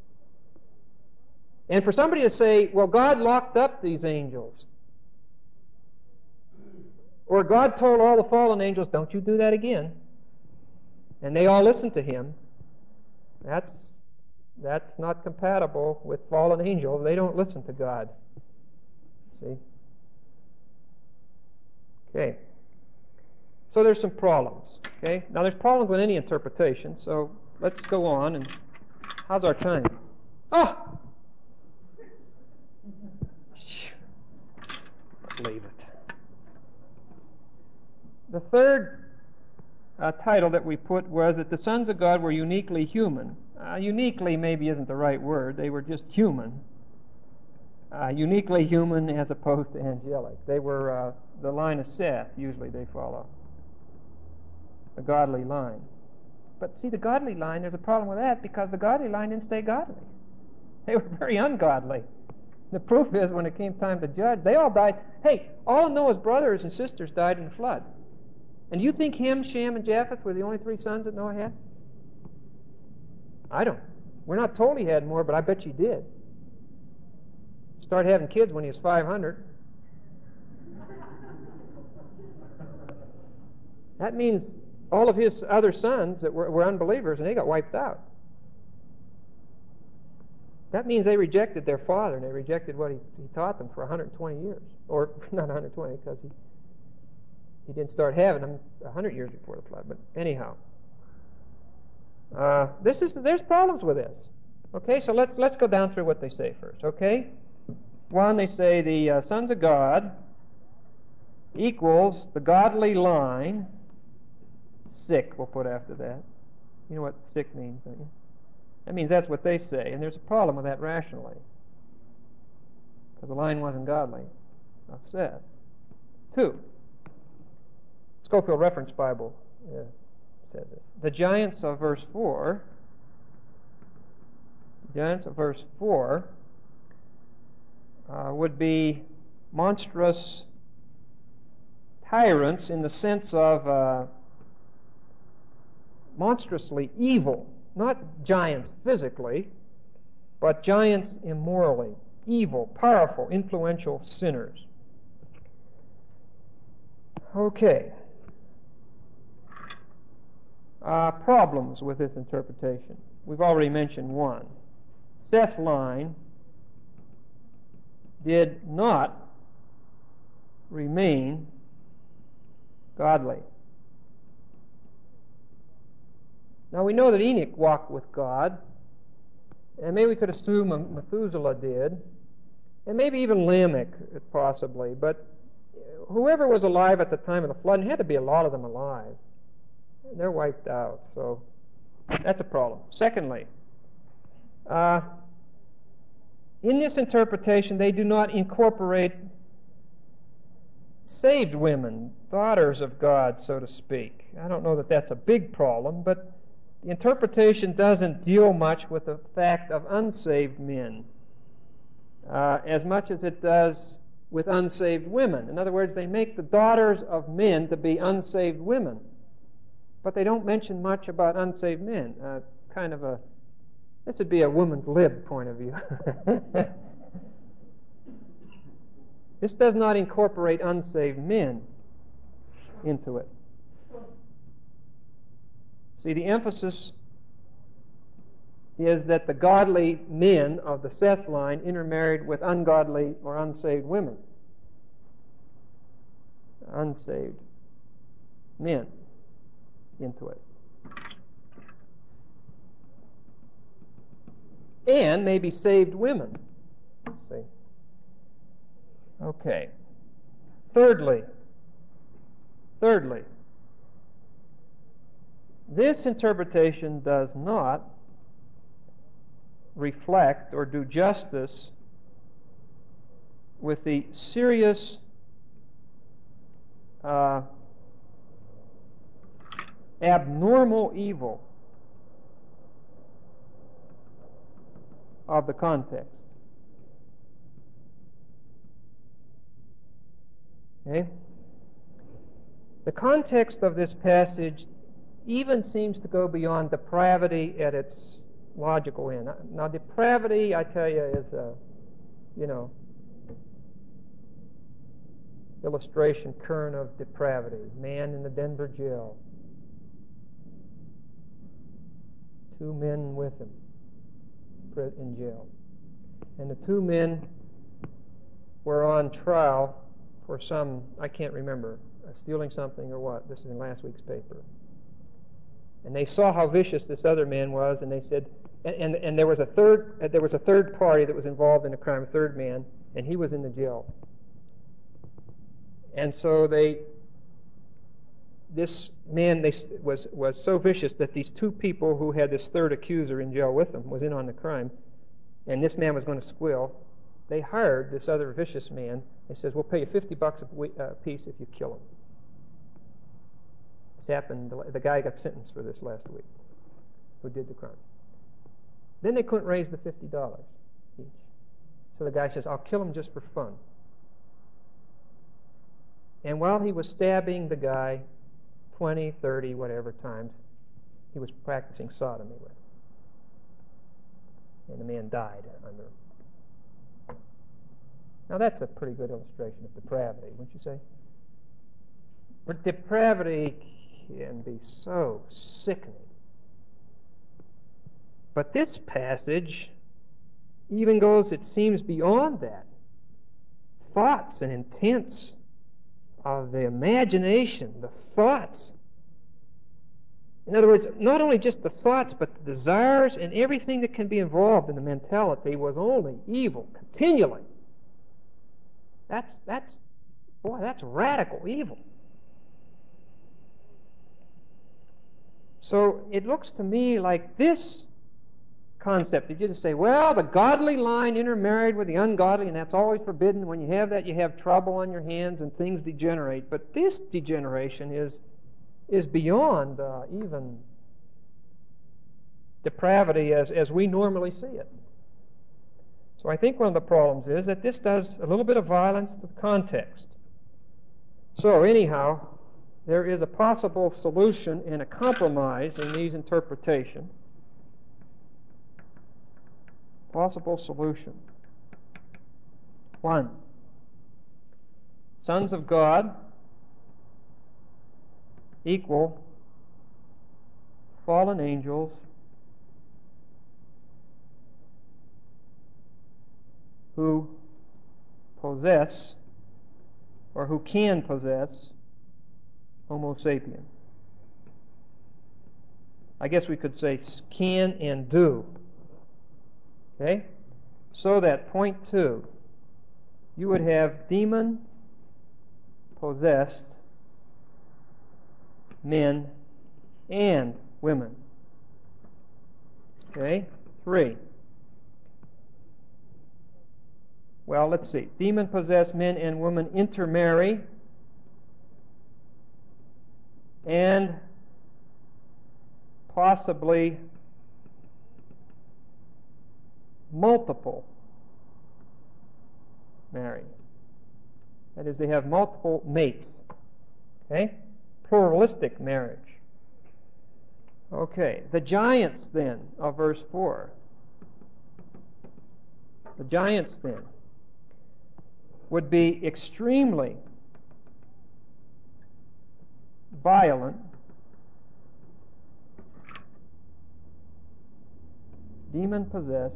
And for somebody to say, well, God locked up these angels, or God told all the fallen angels, don't you do that again, and they all listened to him, that's, that's not compatible with fallen angels. They don't listen to God. See? Okay. So there's some problems. Okay. Now there's problems with any interpretation. So let's go on. And how's our time? Oh, leave it. The third uh, title that we put was that the sons of God were uniquely human. Uh, uniquely maybe isn't the right word. They were just human. Uh, uniquely human as opposed to angelic. They were uh, the line of Seth. Usually they follow a godly line. But see, the godly line, there's a problem with that because the godly line didn't stay godly. They were very ungodly. The proof is when it came time to judge, they all died. Hey, all of Noah's brothers and sisters died in the flood. And do you think Ham, Shem, and Japheth were the only three sons that Noah had? I don't. We're not told he had more, but I bet you did. Started having kids when he was five hundred. That means all of his other sons that were, were unbelievers, and they got wiped out. That means they rejected their father, and they rejected what he, he taught them for one hundred twenty years. Or not one hundred twenty, because he, he didn't start having them one hundred years before the flood. But anyhow, uh, this is there's problems with this. Okay, so let's let's go down through what they say first. Okay, one, they say the uh, sons of God equals the godly line. Sick, we'll put after that. You know what sick means, don't you? That means that's what they say, and there's a problem with that rationally, because the line wasn't godly. I've said. Two, Scofield Reference Bible uh, says this. The giants of verse four, the giants of verse four uh, would be monstrous tyrants in the sense of uh, monstrously evil. Not giants physically, but giants immorally, evil, powerful, influential sinners. Okay. Uh, problems with this interpretation. We've already mentioned one. Seth line did not remain godly. Now we know that Enoch walked with God, and maybe we could assume Methuselah did, and maybe even Lamech possibly, but whoever was alive at the time of the flood, and had to be a lot of them alive, they're wiped out, so that's a problem. Secondly, uh, in this interpretation, they do not incorporate saved women, daughters of God, so to speak. I don't know that that's a big problem, but the interpretation doesn't deal much with the fact of unsaved men uh, as much as it does with unsaved women. In other words, they make the daughters of men to be unsaved women, but they don't mention much about unsaved men. Uh, kind of a, this would be a woman's lib point of view. This does not incorporate unsaved men into it. See, the emphasis is that the godly men of the Seth line intermarried with ungodly or unsaved women. Unsaved men into it. And maybe saved women. See? Okay. Thirdly, thirdly, this interpretation does not reflect or do justice with the serious uh, abnormal evil of the context. Okay? The context of this passage even seems to go beyond depravity at its logical end. Now, depravity, I tell you, is a, you know, illustration current of depravity. Man in the Denver jail. Two men with him in jail. And the two men were on trial for some, I can't remember, stealing something or what. This is in last week's paper. And they saw how vicious this other man was, and they said, and, and, and there was a third, uh, there was a third party that was involved in the crime, a third man, and he was in the jail. And so they, this man they, was was so vicious that these two people who had this third accuser in jail with them was in on the crime, and this man was going to squeal. They hired this other vicious man. They says, "We'll pay you fifty bucks a uh, piece if you kill him." This happened. The guy got sentenced for this last week. who did the crime. Then they couldn't raise the fifty dollars each. So the guy says, I'll kill him just for fun. And while he was stabbing the guy twenty, thirty, whatever times, he was practicing sodomy with him. And the man died under him. Now that's a pretty good illustration of depravity, wouldn't you say? But depravity can be so sickening. But this passage even goes, it seems, beyond that. Thoughts and intents of the imagination, the thoughts. In other words, not only just the thoughts, but the desires and everything that can be involved in the mentality was only evil, continually. That's, that's, boy, that's radical evil. So it looks to me like this concept, if you just say, well, the godly line intermarried with the ungodly, and that's always forbidden. When you have that, you have trouble on your hands and things degenerate. But this degeneration is, is beyond uh, even depravity as, as we normally see it. So I think one of the problems is that this does a little bit of violence to the context. So anyhow, there is a possible solution and a compromise in these interpretations. Possible solution. One, sons of God equal fallen angels who possess or who can possess Homo sapien. I guess we could say can and do. Okay? So that point two, you would have demon-possessed men and women. Okay? Three. Well, let's see. Demon-possessed men and women intermarry and possibly multiple marry. That is, they have multiple mates. Okay? Pluralistic marriage. Okay. The giants, then, of verse four. The giants, then, would be extremely violent, demon-possessed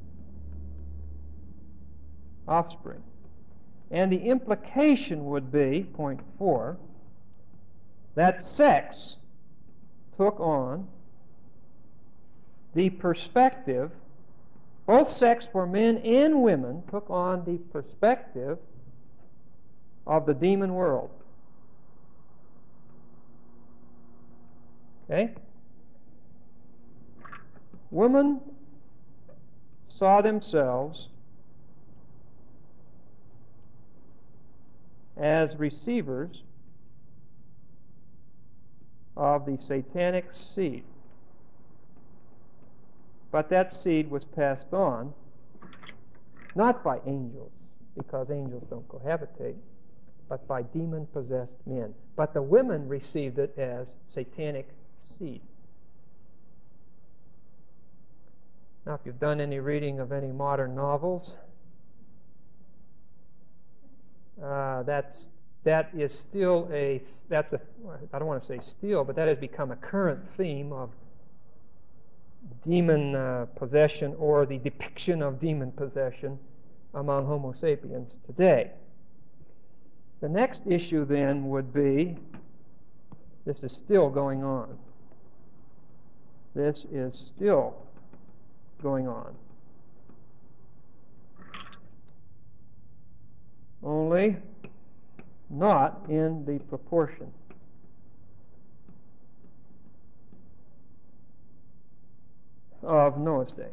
offspring. And the implication would be, point four, that sex took on the perspective, both sex for men and women took on the perspective of the demon world. Okay? Women saw themselves as receivers of the satanic seed. But that seed was passed on not by angels, because angels don't cohabitate, but by demon-possessed men. But the women received it as satanic seed. Now, if you've done any reading of any modern novels, uh, that's that is still a that's a I don't want to say still, but that has become a current theme of demon uh, possession, or the depiction of demon possession among Homo sapiens today. The next issue then would be, this is still going on. This is still going on. Only not in the proportion of Noah's day.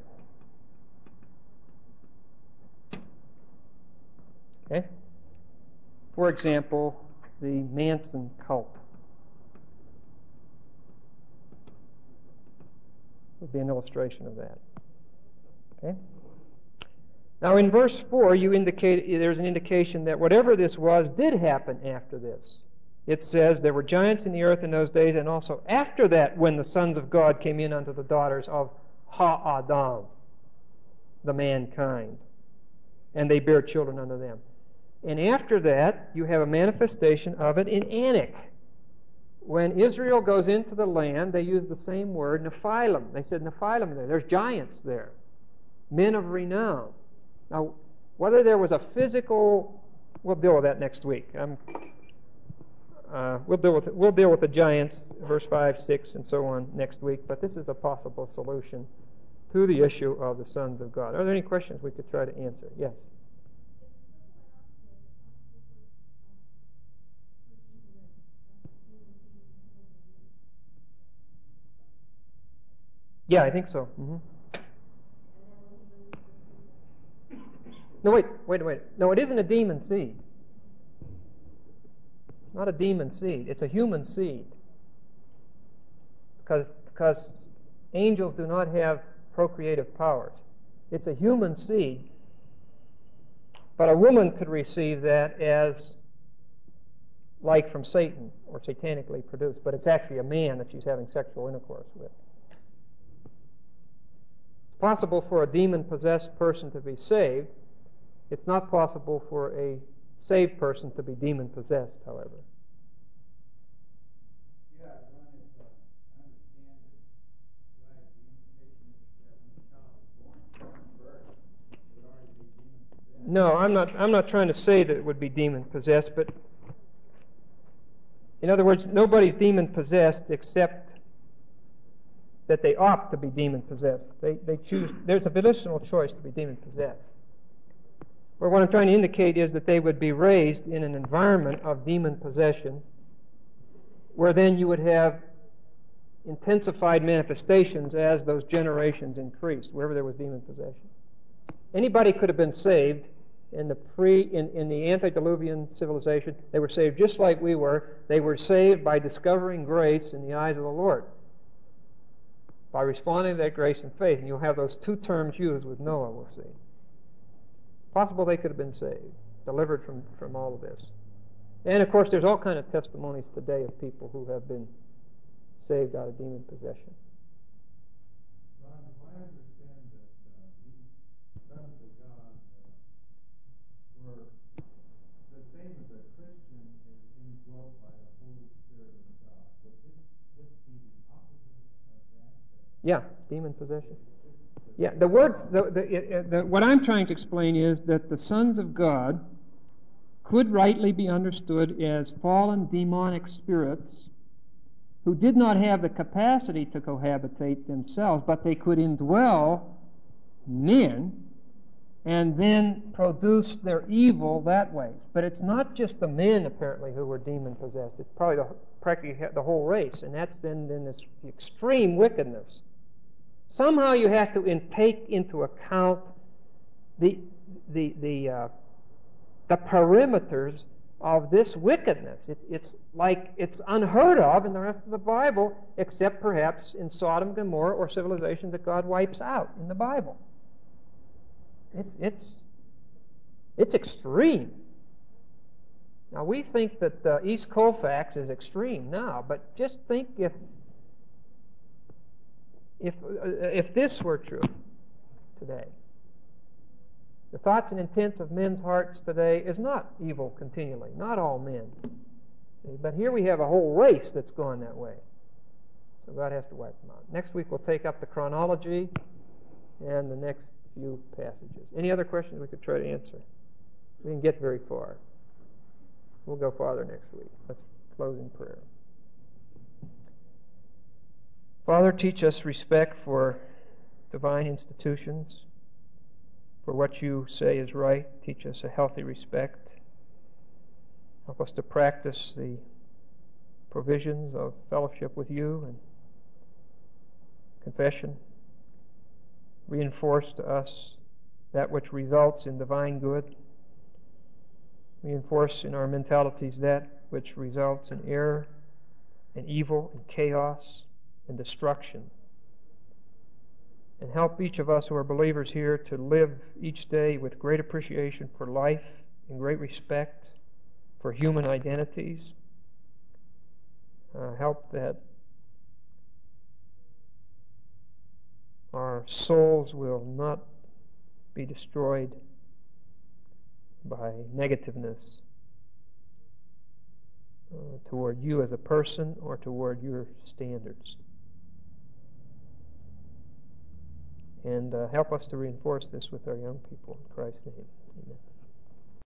Okay? For example, the Manson cult. would be an illustration of that. Okay? Now in verse four, you indicate there's an indication that whatever this was did happen after this. It says there were giants in the earth in those days, and also after that when the sons of God came in unto the daughters of Ha-Adam, the mankind, and they bare children unto them. And after that, you have a manifestation of it in Anak. When Israel goes into the land, they use the same word, Nephilim. They said Nephilim there. There's giants there, men of renown. Now, whether there was a physical, we'll deal with that next week. Um, uh, we'll deal with it. We'll deal with the giants, verse five, six, and so on next week. But this is a possible solution to the issue of the sons of God. Are there any questions we could try to answer? Yes. Yeah, I think so. Mm-hmm. No, wait, wait, wait. No, it isn't a demon seed. It's not a demon seed. It's a human seed. Because, because angels do not have procreative powers. It's a human seed. But a woman could receive that as like from Satan or satanically produced. But it's actually a man that she's having sexual intercourse with. It's possible for a demon-possessed person to be saved. It's not possible for a saved person to be demon-possessed, however. Yeah, Ron, if uh, I understand it right, the implication is that when the child is born, from birth, it would already be demon-possessed. No, I'm not, I'm not trying to say that it would be demon-possessed, but in other words, nobody's demon-possessed except that they opt to be demon-possessed. They, they choose, there's a volitional choice to be demon-possessed. But what I'm trying to indicate is that they would be raised in an environment of demon possession, where then you would have intensified manifestations as those generations increased, wherever there was demon possession. Anybody could have been saved in the pre in, in the antediluvian civilization. They were saved just like we were. They were saved by discovering grace in the eyes of the Lord, by responding to that grace and faith. And you'll have those two terms used with Noah, we'll see. Possible they could have been saved, delivered from, from all of this. And of course, there's all kind of testimonies today of people who have been saved out of demon possession. Ron, do I understand that uh, these sons of God uh, were the same as a Christian is indwelt by the Holy Spirit of God? Would this just be the opposite of that? Yeah, demon possession. Yeah, the words, the, the, the, what I'm trying to explain is that the sons of God could rightly be understood as fallen demonic spirits who did not have the capacity to cohabitate themselves, but they could indwell men and then produce their evil that way. But it's not just the men, apparently, who were demon-possessed. It's probably the, practically the whole race, and that's then, then this extreme wickedness. Somehow you have to in, take into account the the the uh, the perimeters of this wickedness. It, it's like it's unheard of in the rest of the Bible, except perhaps in Sodom and Gomorrah or civilizations that God wipes out in the Bible. It's it's it's extreme. Now we think that uh, East Colfax is extreme now, but just think if. If, uh, if this were true today, the thoughts and intents of men's hearts today is not evil continually, not all men. See, but here we have a whole race that's gone that way. So God has to wipe them out. Next week we'll take up the chronology and the next few passages. Any other questions we could try to answer? We didn't get very far. We'll go farther next week. Let's close in prayer. Father, teach us respect for divine institutions, for what you say is right. Teach us a healthy respect. Help us to practice the provisions of fellowship with you and confession. Reinforce to us that which results in divine good. Reinforce in our mentalities that which results in error and evil and chaos and destruction. And help each of us who are believers here to live each day with great appreciation for life and great respect for human identities. Uh, help that our souls will not be destroyed by negativeness uh, toward you as a person or toward your standards. And uh, help us to reinforce this with our young people. In Christ's name, amen.